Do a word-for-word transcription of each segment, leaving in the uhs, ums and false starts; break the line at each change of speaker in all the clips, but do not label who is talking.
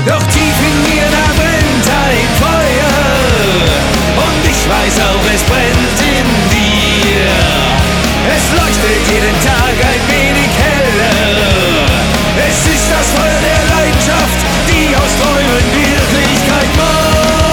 Doch tief in mir, da brennt ein Feuer. Und ich weiß auch, es brennt in dir. Es leuchtet jeden Tag ein wenig heller. Es ist das Feuer der Leidenschaft, die aus Träumen Wirklichkeit macht.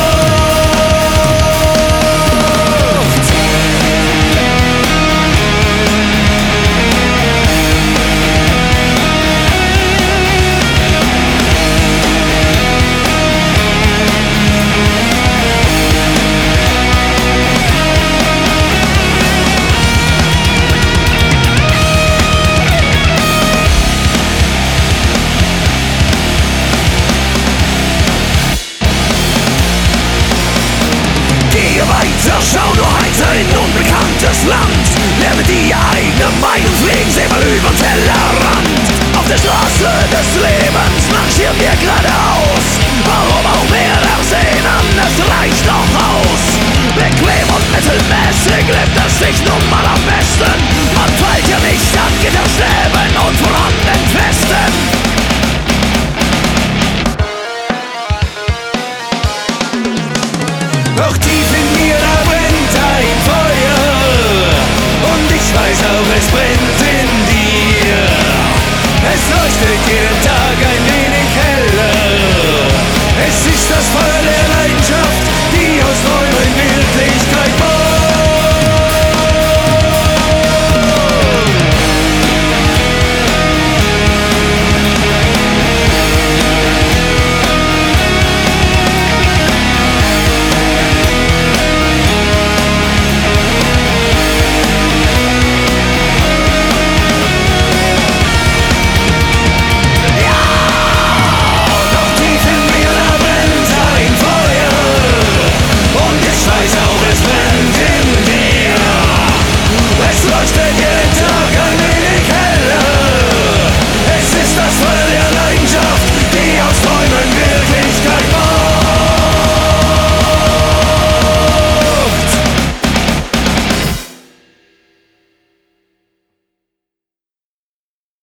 Schau nur heiter in unbekanntes Land. Lerne die eigene Meinung pflegen, seh mal über den Tellerrand. Auf der Straße des Lebens marschieren wir